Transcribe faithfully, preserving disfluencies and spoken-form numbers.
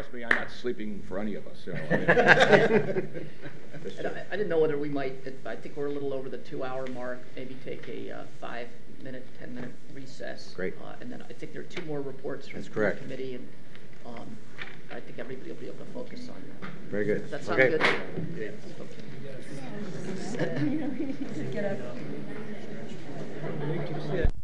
trust me, I'm not sleeping for any of us. So, I mean, And I, I didn't know whether we might, I think we're a little over the two-hour mark, maybe take a uh, five-minute, ten-minute recess. Great. Uh, and then I think there are two more reports from That's the correct. committee, and um, I think everybody will be able to focus on that. Very good. Does that sound Okay. good? Get up.